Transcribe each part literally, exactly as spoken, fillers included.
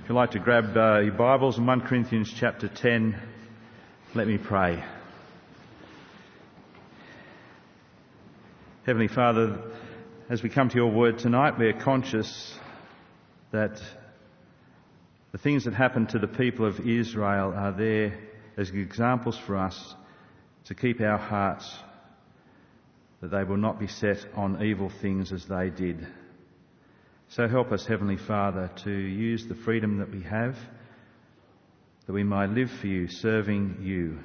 If you'd like to grab uh, your Bibles in First Corinthians chapter ten, let me pray. Heavenly Father, as we come to your word tonight, we are conscious that the things that happened to the people of Israel are there as examples for us to keep our hearts, that they will not be set on evil things as they did. So help us, Heavenly Father, to use the freedom that we have, that we might live for you, serving you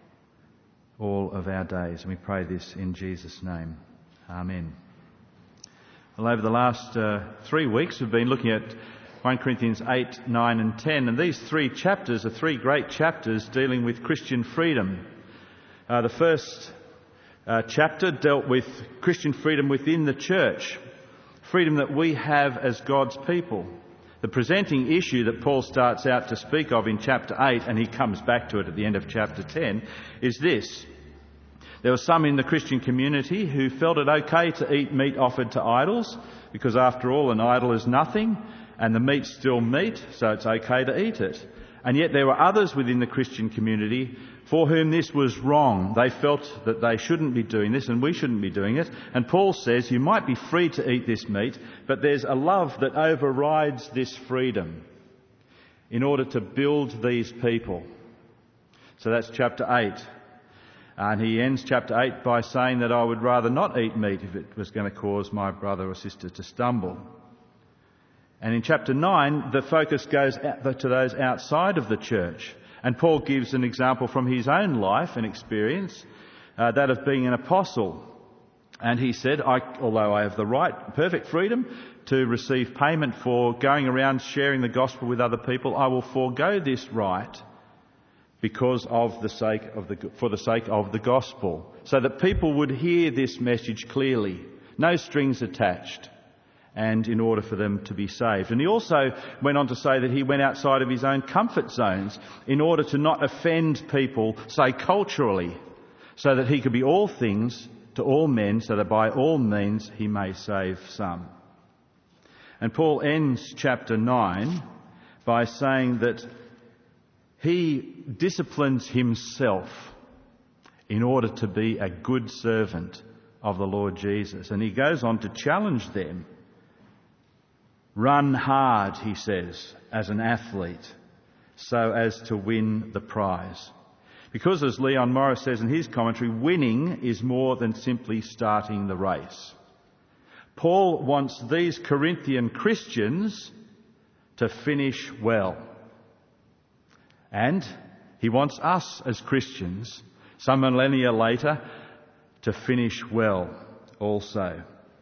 all of our days. And we pray this in Jesus' name. Amen. Well, over the last uh, three weeks, we've been looking at First Corinthians eight, nine and ten. And these three chapters are three great chapters dealing with Christian freedom. Uh, the first uh, chapter dealt with Christian freedom within the church. Freedom that we have as God's people. The presenting issue that Paul starts out to speak of in chapter eight, and he comes back to it at the end of chapter ten, is this. There were some in the Christian community who felt it okay to eat meat offered to idols, because after all an idol is nothing, and the meat's still meat, so it's okay to eat it. And yet there were others within the Christian community for whom this was wrong. They felt that they shouldn't be doing this and we shouldn't be doing it. And Paul says you might be free to eat this meat, but there's a love that overrides this freedom in order to build these people. So that's chapter eight. And he ends chapter eight by saying that I would rather not eat meat if it was going to cause my brother or sister to stumble. And in chapter nine, the focus goes to those outside of the church. And Paul gives an example from his own life and experience, uh, that of being an apostle. And he said, I, although I have the right, perfect freedom to receive payment for going around sharing the gospel with other people, I will forego this right because of the sake of the, for the sake of the gospel, so that people would hear this message clearly, no strings attached, and in order for them to be saved. And he also went on to say that he went outside of his own comfort zones in order to not offend people, say culturally, so that he could be all things to all men, so that by all means he may save some. And Paul ends chapter nine by saying that he disciplines himself in order to be a good servant of the Lord Jesus. And he goes on to challenge them. Run hard, he says, as an athlete, so as to win the prize. Because, as Leon Morris says in his commentary, winning is more than simply starting the race. Paul wants these Corinthian Christians to finish well. And he wants us as Christians, some millennia later, to finish well also.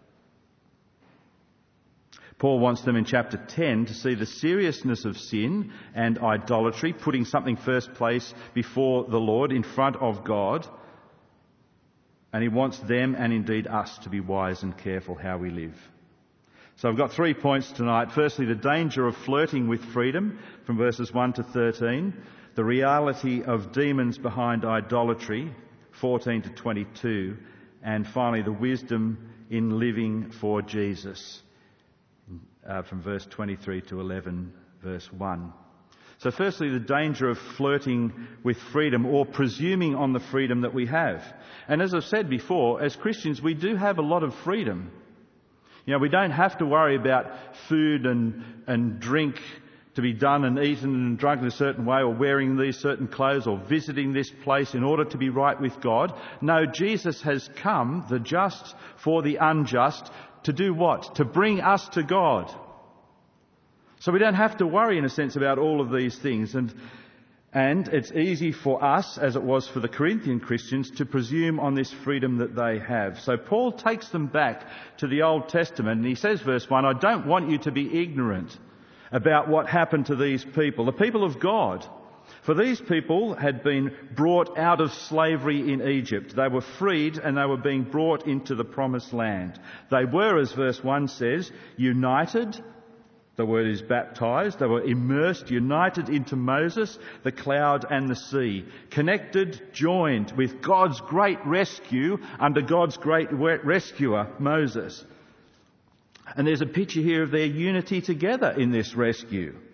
Paul wants them in chapter ten to see the seriousness of sin and idolatry, putting something first place before the Lord in front of God. And he wants them, and indeed us, to be wise and careful how we live. So I've got three points tonight. Firstly, the danger of flirting with freedom from verses one to thirteen. The reality of demons behind idolatry, fourteen to twenty-two. And finally, the wisdom in living for Jesus. Uh, from verse twenty-three to eleven, verse one. So firstly, the danger of flirting with freedom or presuming on the freedom that we have. And as I've said before, as Christians, we do have a lot of freedom. You know, we don't have to worry about food and, and drink to be done and eaten and drunk in a certain way, or wearing these certain clothes, or visiting this place in order to be right with God. No, Jesus has come, the just for the unjust, to do what? To bring us to God. So we don't have to worry, in a sense, about all of these things. And and it's easy for us, as it was for the Corinthian Christians, to presume on this freedom that they have. So Paul takes them back to the Old Testament, and he says, verse one, I don't want you to be ignorant about what happened to these people, the people of God. For these people had been brought out of slavery in Egypt. They were freed and they were being brought into the promised land. They were, as verse one says, united. The word is baptized. They were immersed, united into Moses, the cloud and the sea. Connected, joined with God's great rescue under God's great rescuer, Moses. And there's a picture here of their unity together in this rescue.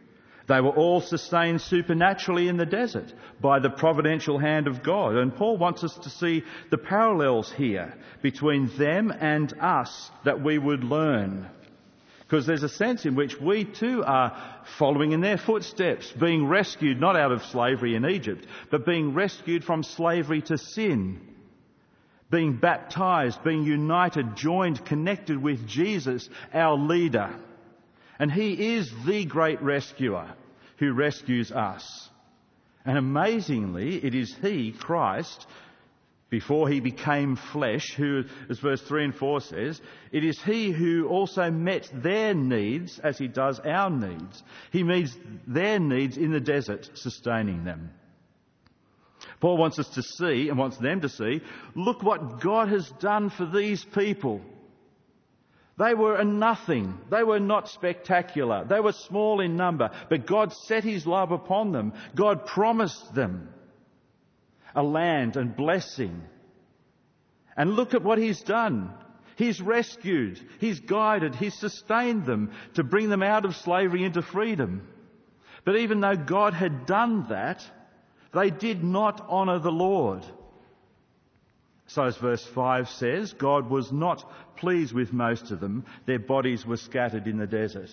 They were all sustained supernaturally in the desert by the providential hand of God. And Paul wants us to see the parallels here between them and us that we would learn. Because there's a sense in which we too are following in their footsteps, being rescued not out of slavery in Egypt, but being rescued from slavery to sin, being baptized, being united, joined, connected with Jesus, our leader. And he is the great rescuer who rescues us. And amazingly, it is he, Christ, before he became flesh, who, as verse three and four says, it is he who also met their needs as he does our needs. He meets their needs in the desert, sustaining them. Paul wants us to see, and wants them to see, look what God has done for these people. They were a nothing. They were not spectacular. They were small in number. But God set his love upon them. God promised them a land and blessing. And look at what he's done. He's rescued. He's guided. He's sustained them to bring them out of slavery into freedom. But even though God had done that, they did not honour the Lord. So as verse five says, God was not pleased with most of them. Their bodies were scattered in the desert.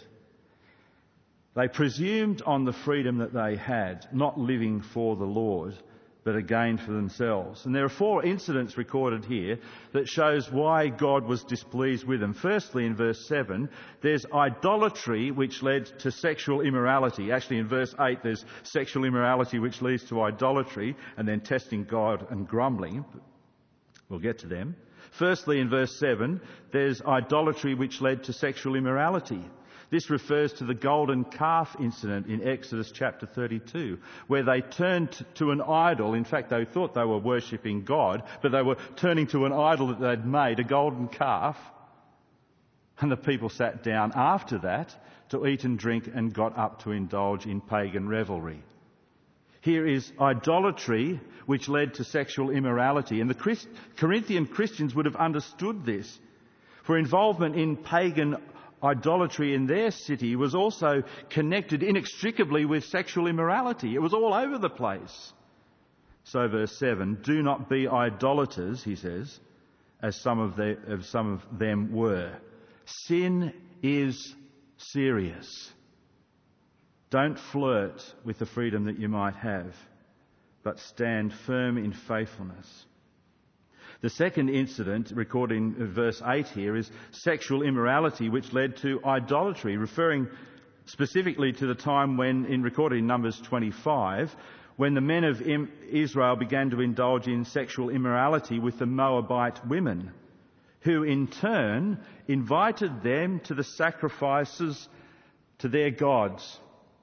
They presumed on the freedom that they had, not living for the Lord, but a gain for themselves. And there are four incidents recorded here that shows why God was displeased with them. Firstly, in verse seven, there's idolatry which led to sexual immorality. Actually, in verse eight, there's sexual immorality which leads to idolatry, and then testing God and grumbling. We'll get to them. Firstly, in verse seven, there's idolatry which led to sexual immorality. This refers to the golden calf incident in Exodus chapter thirty-two, where they turned to an idol. In fact, they thought they were worshipping God, but they were turning to an idol that they'd made, a golden calf. And the people sat down after that to eat and drink and got up to indulge in pagan revelry. Here is idolatry which led to sexual immorality. And the Christ- Corinthian Christians would have understood this. For involvement in pagan idolatry in their city was also connected inextricably with sexual immorality. It was all over the place. So verse seven, do not be idolaters, he says, as some of, the, as some of them were. Sin is serious. Don't flirt with the freedom that you might have, but stand firm in faithfulness. The second incident recorded in verse eight here is sexual immorality which led to idolatry, referring specifically to the time when, in recorded in Numbers twenty-five, when the men of Israel began to indulge in sexual immorality with the Moabite women, who in turn invited them to the sacrifices to their gods.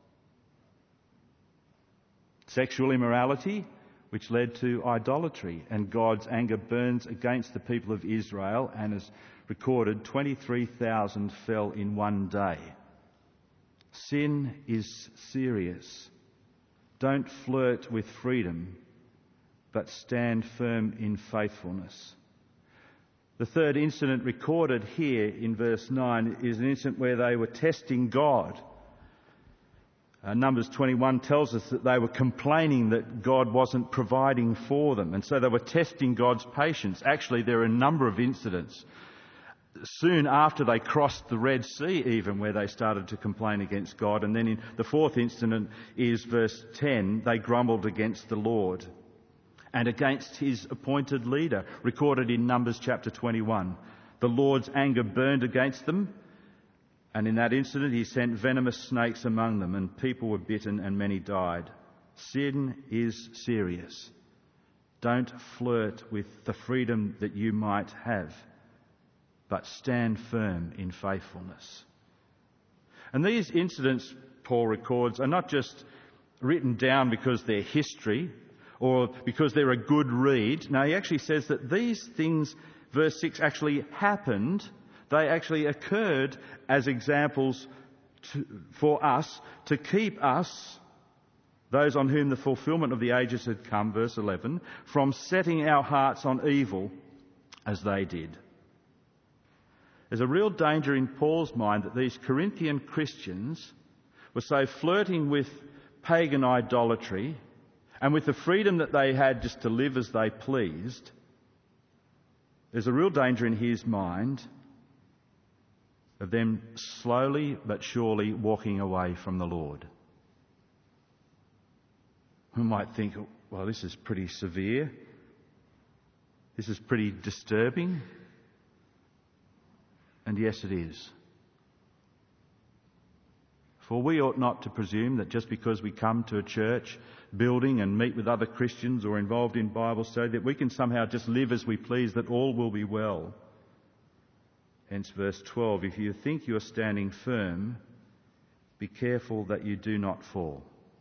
Sexual immorality, which led to idolatry, and God's anger burns against the people of Israel, and as recorded, twenty-three thousand fell in one day. Sin is serious. Don't flirt with freedom, but stand firm in faithfulness. The third incident recorded here in verse nine is an incident where they were testing God. Uh, Numbers twenty-one tells us that they were complaining that God wasn't providing for them, and so they were testing God's patience. Actually, there are a number of incidents soon after they crossed the Red Sea even where they started to complain against God. And then in the fourth incident is verse ten, they grumbled against the Lord and against his appointed leader, recorded in Numbers chapter twenty-one. The Lord's anger burned against them, and in that incident he sent venomous snakes among them, and people were bitten and many died. Sin is serious. Don't flirt with the freedom that you might have, but stand firm in faithfulness. And these incidents, Paul records, are not just written down because they're history or because they're a good read. No, he actually says that these things, verse six, actually happened. They actually occurred as examples to, for us to keep us, those on whom the fulfilment of the ages had come, verse eleven, from setting our hearts on evil as they did. There's a real danger in Paul's mind that these Corinthian Christians were so flirting with pagan idolatry and with the freedom that they had just to live as they pleased, there's a real danger in his mind of them slowly but surely walking away from the Lord. We might think, well, this is pretty severe. This is pretty disturbing. And yes, it is. For we ought not to presume that just because we come to a church building and meet with other Christians or involved in Bible study, that we can somehow just live as we please, that all will be well. Hence verse twelve, if you think you are standing firm, be careful that you do not fall.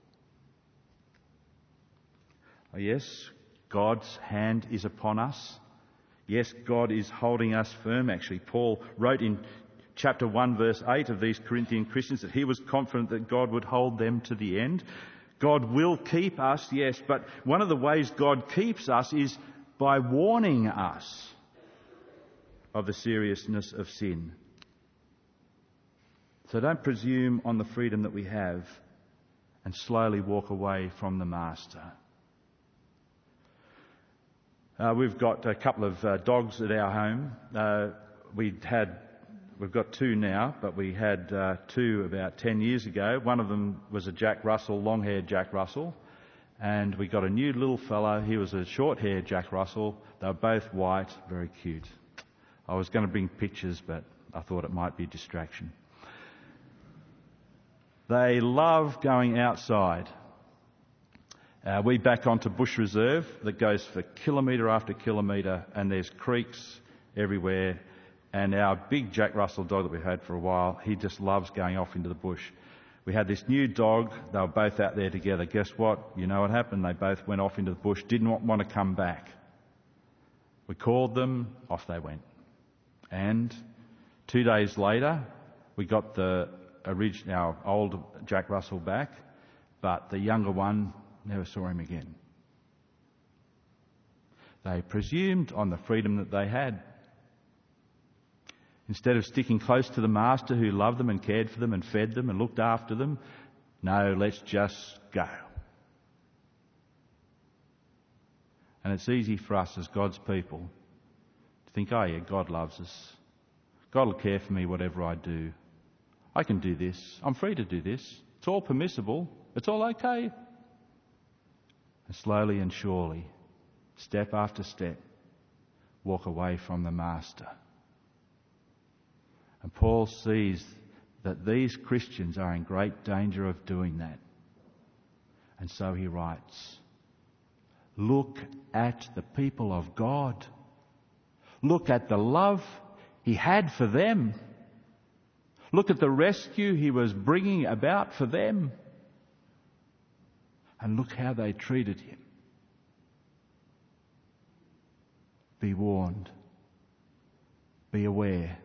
Oh, yes, God's hand is upon us. Yes, God is holding us firm. Actually, Paul wrote in chapter one, verse eight of these Corinthian Christians that he was confident that God would hold them to the end. God will keep us, yes, but one of the ways God keeps us is by warning us of the seriousness of sin. So don't presume on the freedom that we have and slowly walk away from the Master. Uh, we've got a couple of uh, dogs at our home. Uh, we had, we've got two now, but we had uh, two about ten years ago. One of them was a Jack Russell, long-haired Jack Russell, and we got a new little fellow. He was a short-haired Jack Russell. They were both white, very cute. I was going to bring pictures, but I thought it might be a distraction. They love going outside. Uh, we back onto Bush Reserve that goes for kilometre after kilometre, and there's creeks everywhere. And our big Jack Russell dog that we've had for a while, he just loves going off into the bush. We had this new dog. They were both out there together. Guess what? You know what happened? They both went off into the bush, didn't want to come back. We called them, off they went. And two days later, we got the original, our old Jack Russell back, but the younger one, never saw him again. They presumed on the freedom that they had. Instead of sticking close to the Master who loved them and cared for them and fed them and looked after them, no, let's just go. And it's easy for us as God's people to think, oh yeah, God loves us. God will care for me whatever I do. I can do this. I'm free to do this. It's all permissible. It's all okay. And slowly and surely, step after step, walk away from the Master. And Paul sees that these Christians are in great danger of doing that. And so he writes, look at the people of God. Look at the love he had for them. Look at the rescue he was bringing about for them. And look how they treated him. Be warned. Be aware.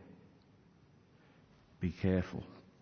Be careful.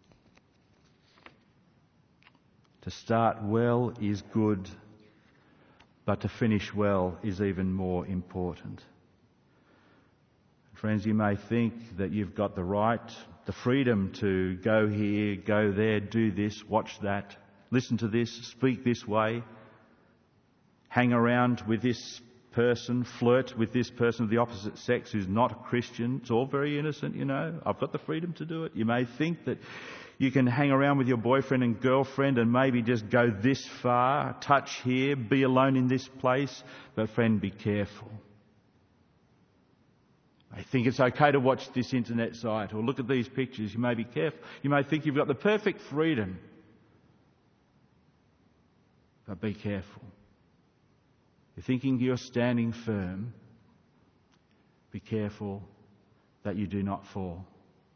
To start well is good, but to finish well is even more important. Friends, you may think that you've got the right, the freedom to go here, go there, do this, watch that, listen to this, speak this way, hang around with this person, flirt with this person of the opposite sex who's not a Christian. It's all very innocent, you know. I've got the freedom to do it. You may think that you can hang around with your boyfriend and girlfriend and maybe just go this far, touch here, be alone in this place. But friend, be careful. I think it's okay to watch this internet site or look at these pictures. You may be careful. You may think you've got the perfect freedom. But be careful. You're thinking you're standing firm. Be careful that you do not fall.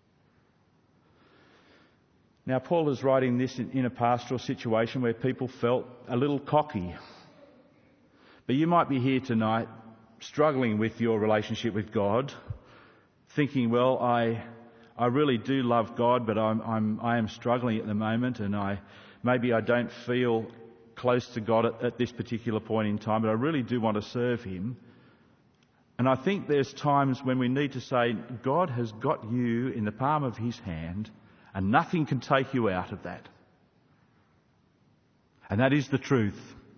Now, Paul is writing this in, in a pastoral situation where people felt a little cocky. But you might be here tonight struggling with your relationship with God, thinking, well, I I really do love God, but I'm I'm I am struggling at the moment, and I maybe I don't feel close to God at, at this particular point in time, but I really do want to serve him. And I think there's times when we need to say, God has got you in the palm of his hand, and nothing can take you out of that. And that is the truth.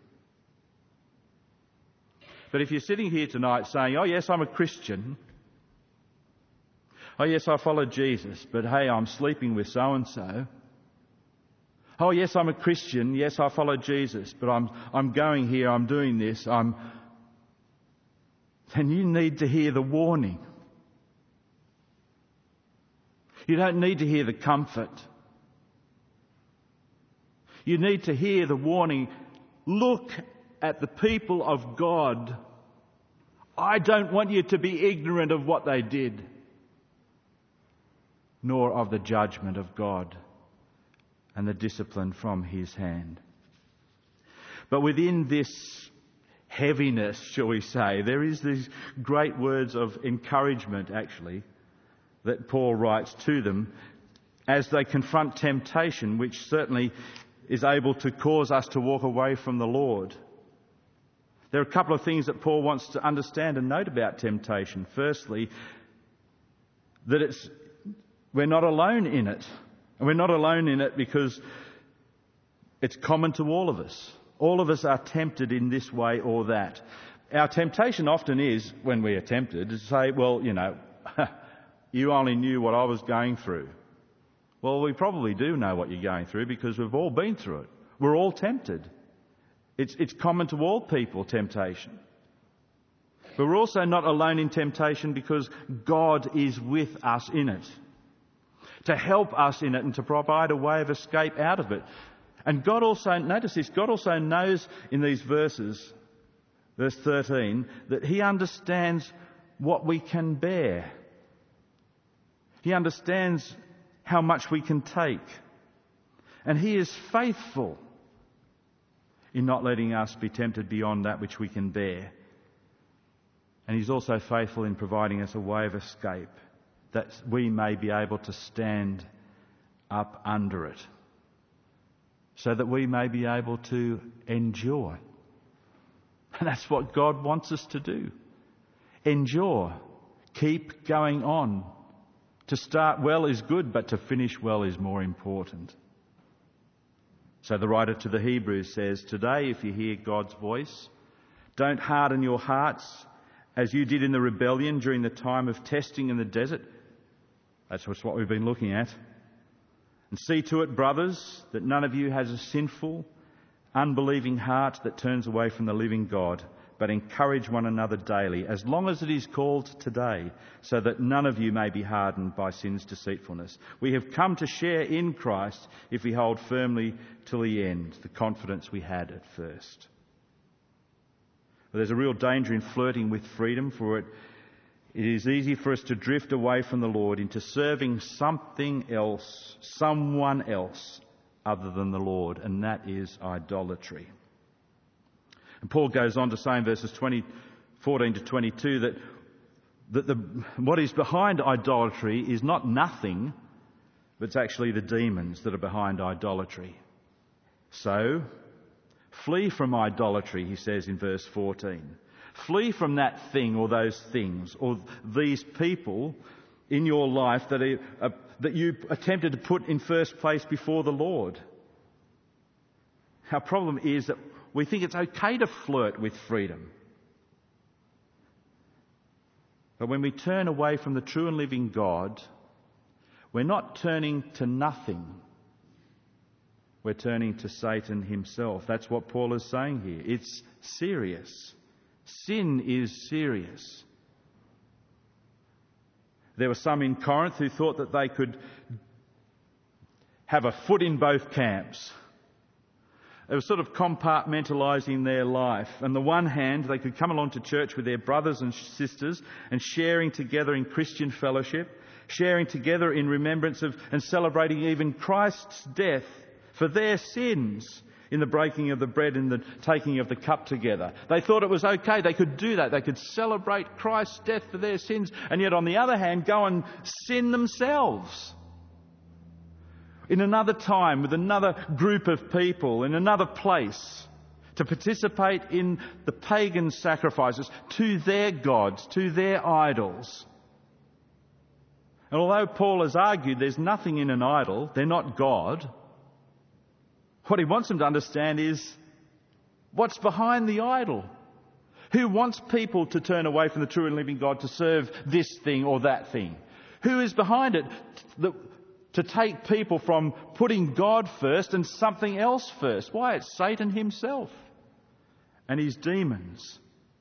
But if you're sitting here tonight saying, oh yes, I'm a Christian. Oh yes, I follow Jesus, but hey, I'm sleeping with so-and-so. Oh yes, I'm a Christian. Yes, I follow Jesus, but I'm, I'm going here, I'm doing this, I'm... Then you need to hear the warning. You don't need to hear the comfort. You need to hear the warning. Look at the people of God. I don't want you to be ignorant of what they did, nor of the judgment of God and the discipline from his hand. But within this heaviness, shall we say, there is these great words of encouragement, actually, that Paul writes to them as they confront temptation, which certainly is able to cause us to walk away from the Lord. There are a couple of things that Paul wants to understand and note about temptation. Firstly, that it's we're not alone in it. And we're not alone in it because it's common to all of us. All of us are tempted in this way or that. Our temptation often is, when we are tempted, to say, well, you know, you only knew what I was going through. Well, we probably do know what you're going through because we've all been through it. We're all tempted. It's, it's common to all people, temptation. But we're also not alone in temptation because God is with us in it, to help us in it and to provide a way of escape out of it. And God also, notice this, God also knows in these verses, verse thirteen, that he understands what we can bear. He understands how much we can take. And he is faithful in not letting us be tempted beyond that which we can bear. And he's also faithful in providing us a way of escape, that we may be able to stand up under it, so that we may be able to endure. And that's what God wants us to do. Endure. Keep going on. To start well is good, but to finish well is more important. So the writer to the Hebrews says, today, if you hear God's voice, don't harden your hearts as you did in the rebellion during the time of testing in the desert. That's what we've been looking at. And see to it, brothers, that none of you has a sinful, unbelieving heart that turns away from the living God, but encourage one another daily, as long as it is called today, so that none of you may be hardened by sin's deceitfulness. We have come to share in Christ if we hold firmly till the end the confidence we had at first. But there's a real danger in flirting with freedom, for it It is easy for us to drift away from the Lord into serving something else, someone else other than the Lord, and that is idolatry. And Paul goes on to say in verses twenty, fourteen to twenty-two that, that the, what is behind idolatry is not nothing, but it's actually the demons that are behind idolatry. So, flee from idolatry, he says in verse fourteen. Flee from that thing or those things or these people in your life that are, uh, that you attempted to put in first place before the Lord. Our problem is that we think it's okay to flirt with freedom. But when we turn away from the true and living God, we're not turning to nothing. We're turning to Satan himself. That's what Paul is saying here. It's serious. Sin is serious. There were some in Corinth who thought that they could have a foot in both camps. They were sort of compartmentalising their life. On the one hand, they could come along to church with their brothers and sisters and sharing together in Christian fellowship, sharing together in remembrance of and celebrating even Christ's death for their sins in the breaking of the bread and the taking of the cup together. They thought it was okay. They could do that. They could celebrate Christ's death for their sins, and yet on the other hand, go and sin themselves. In another time, with another group of people, in another place, to participate in the pagan sacrifices to their gods, to their idols. And although Paul has argued there's nothing in an idol, they're not God, What he wants them to understand is what's behind the idol. Who wants people to turn away from the true and living God to serve this thing or that thing? Who is behind it to take people from putting God first and something else first? Why, it's Satan himself and his demons.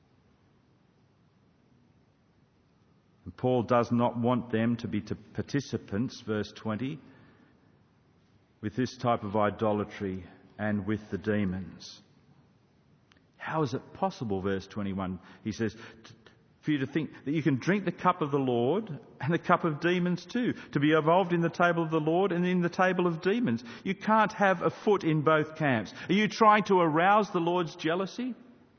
And Paul does not want them to be participants, verse twenty, with this type of idolatry and with the demons. How is it possible, verse twenty-one, he says, for you to think that you can drink the cup of the Lord and the cup of demons too, to be involved in the table of the Lord and in the table of demons? You can't have a foot in both camps. Are you trying to arouse the Lord's jealousy?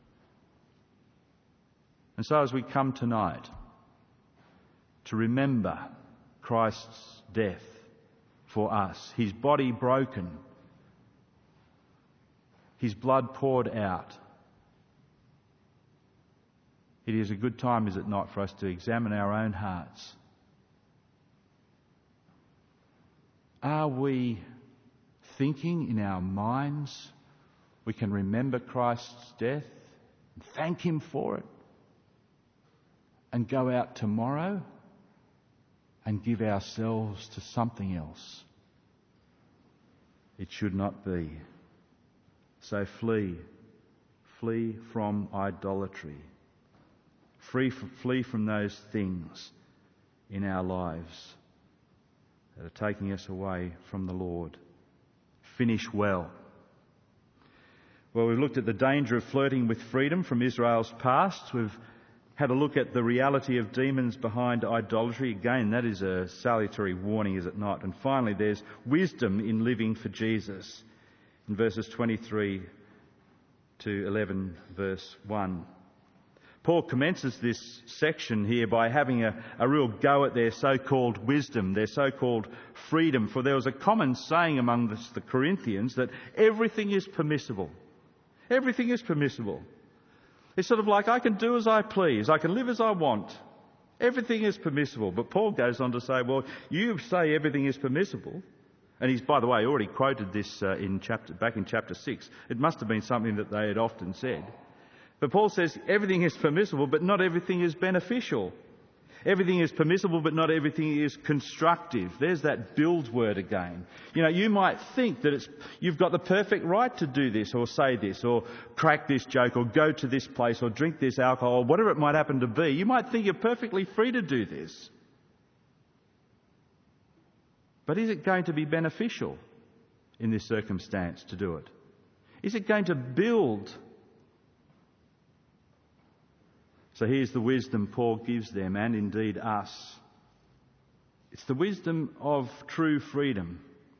And so as we come tonight to remember Christ's death for us, his body broken, his blood poured out, it is a good time, is it not, for us to examine our own hearts. Are we thinking in our minds we can remember Christ's death and thank him for it and go out tomorrow and give ourselves to something else? It should not be. So flee. Flee from idolatry. Free, flee from those things in our lives that are taking us away from the Lord. Finish well. Well, we've looked at the danger of flirting with freedom from Israel's past. We've had a look at the reality of demons behind idolatry. Again, that is a salutary warning, is it not? And finally, there's wisdom in living for Jesus in verses twenty-three to eleven, verse one. Paul commences this section here by having a, a real go at their so-called wisdom, their so-called freedom. For there was a common saying among the, the Corinthians that everything is permissible. Everything is permissible. It's sort of like, I can do as I please. I can live as I want. Everything is permissible. But Paul goes on to say, well, you say everything is permissible. And he's, by the way, already quoted this uh, in chapter, back in chapter six. It must have been something that they had often said. But Paul says everything is permissible, but not everything is beneficial. Everything is permissible, but not everything is constructive. There's that build word again. You know, you might think that it's you've got the perfect right to do this or say this or crack this joke or go to this place or drink this alcohol or whatever it might happen to be. You might think you're perfectly free to do this. But is it going to be beneficial in this circumstance to do it? Is it going to build? So here's the wisdom Paul gives them, and indeed us. It's the wisdom of true freedom.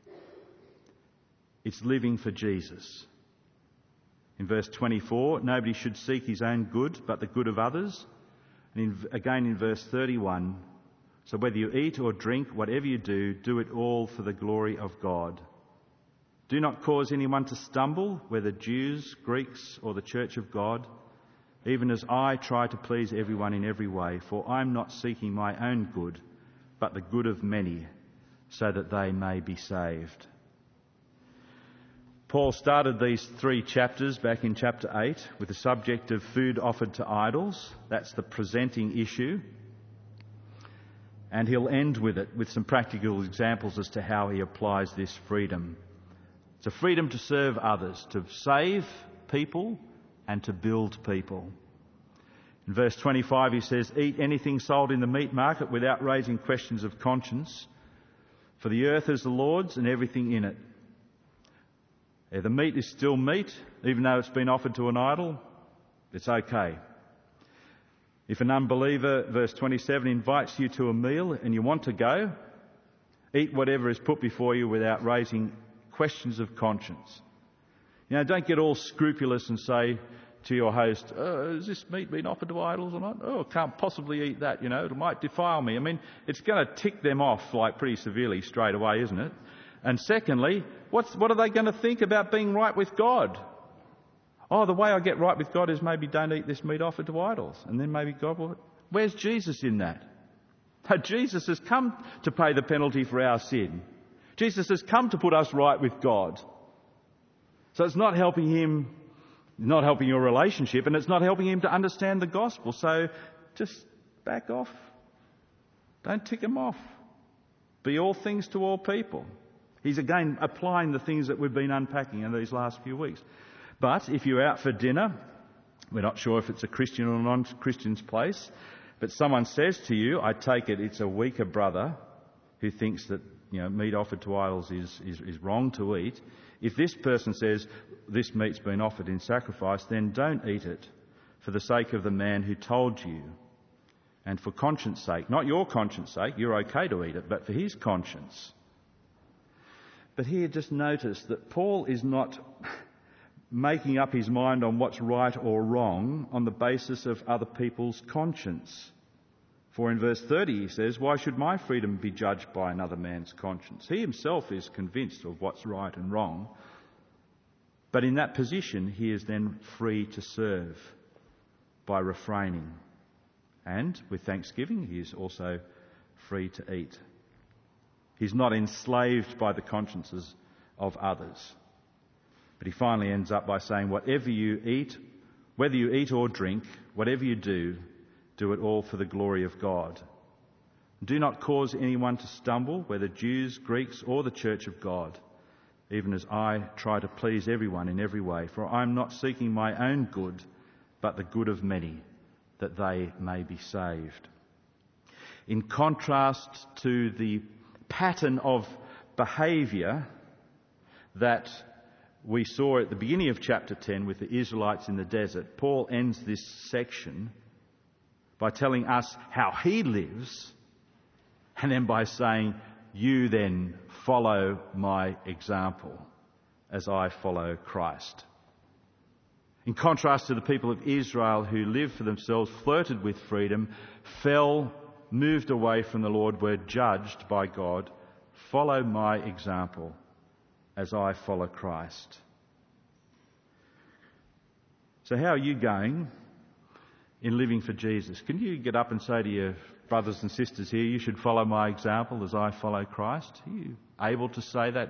It's living for Jesus. In verse twenty-four, nobody should seek his own good, but the good of others. And in, again in verse thirty-one, so whether you eat or drink, whatever you do, do it all for the glory of God. Do not cause anyone to stumble, whether Jews, Greeks, or the church of God, even as I try to please everyone in every way, for I'm not seeking my own good, but the good of many, so that they may be saved. Paul started these three chapters back in chapter eight with the subject of food offered to idols. That's the presenting issue. And he'll end with it, with some practical examples as to how he applies this freedom. It's a freedom to serve others, to save people, and to build people. In verse twenty-five he says, eat anything sold in the meat market without raising questions of conscience, for the earth is the Lord's and everything in it. Yeah, the meat is still meat, even though it's been offered to an idol. It's okay. If an unbeliever, verse twenty-seven, invites you to a meal and you want to go, eat whatever is put before you without raising questions of conscience. You know, don't get all scrupulous and say to your host, oh, has this meat been offered to idols or not? Oh, I can't possibly eat that, you know, it might defile me. I mean, it's going to tick them off like pretty severely straight away, isn't it? And secondly, what's, what are they going to think about being right with God? Oh, the way I get right with God is maybe don't eat this meat offered to idols. And then maybe God will... Where's Jesus in that? Jesus has come to pay the penalty for our sin. Jesus has come to put us right with God. So it's not helping him, not helping your relationship, and it's not helping him to understand the gospel. So just back off. Don't tick him off. Be all things to all people. He's again applying the things that we've been unpacking in these last few weeks. But if you're out for dinner, we're not sure if it's a Christian or non-Christian's place, but someone says to you, I take it it's a weaker brother who thinks that, you know, meat offered to idols is, is, is wrong to eat. If this person says this meat's been offered in sacrifice, then don't eat it for the sake of the man who told you and for conscience sake. Not your conscience sake, you're okay to eat it, but for his conscience. But here just notice that Paul is not making up his mind on what's right or wrong on the basis of other people's conscience. For in verse thirty he says, why should my freedom be judged by another man's conscience? He himself is convinced of what's right and wrong. But in that position he is then free to serve by refraining. And with thanksgiving he is also free to eat. He's not enslaved by the consciences of others. But he finally ends up by saying, whatever you eat, whether you eat or drink, whatever you do, do it all for the glory of God. Do not cause anyone to stumble, whether Jews, Greeks, or the church of God, even as I try to please everyone in every way. For I am not seeking my own good, but the good of many, that they may be saved. In contrast to the pattern of behaviour that we saw at the beginning of chapter ten with the Israelites in the desert, Paul ends this section by telling us how he lives, and then by saying, you then follow my example as I follow Christ. In contrast to the people of Israel who lived for themselves, flirted with freedom, fell, moved away from the Lord, were judged by God, follow my example as I follow Christ. So how are you going in living for Jesus? Can you get up and say to your brothers and sisters here, you should follow my example as I follow Christ? Are you able to say that?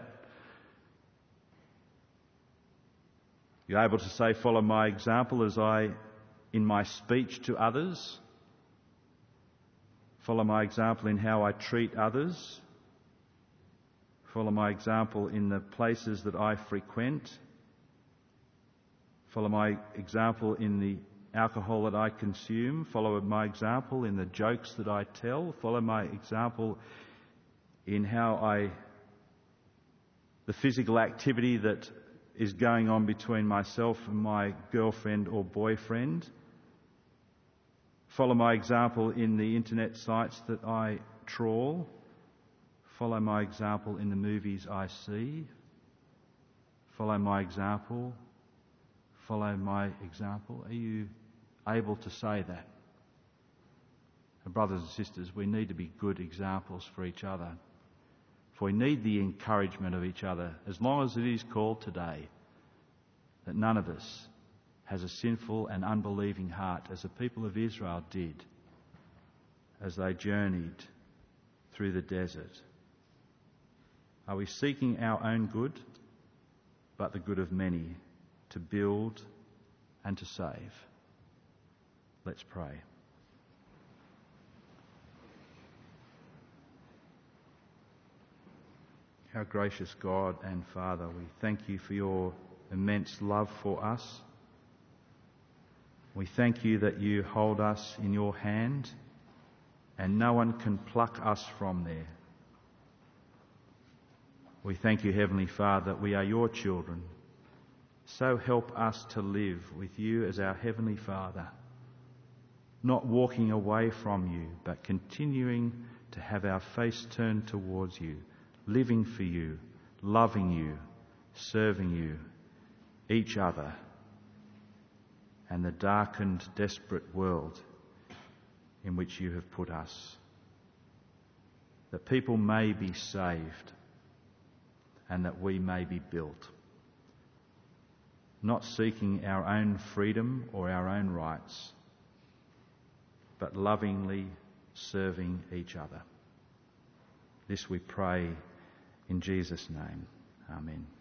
You're able to say, follow my example as I, in my speech to others, follow my example in how I treat others, follow my example in the places that I frequent, follow my example in the alcohol that I consume, follow my example in the jokes that I tell, follow my example in how I, the physical activity that is going on between myself and my girlfriend or boyfriend, follow my example in the internet sites that I trawl, follow my example in the movies I see, follow my example, follow my example. Are you able to say that? And brothers and sisters, we need to be good examples for each other. For we need the encouragement of each other, as long as it is called today that none of us has a sinful and unbelieving heart, as the people of Israel did as they journeyed through the desert. Are we seeking our own good, but the good of many, to build and to save? Let's pray. Our gracious God and Father, we thank you for your immense love for us. We thank you that you hold us in your hand and no one can pluck us from there. We thank you, Heavenly Father, that we are your children. So help us to live with you as our Heavenly Father, not walking away from you, but continuing to have our face turned towards you, living for you, loving you, serving you, each other, and the darkened, desperate world in which you have put us. That people may be saved and that we may be built, not seeking our own freedom or our own rights, but lovingly serving each other. This we pray in Jesus' name. Amen.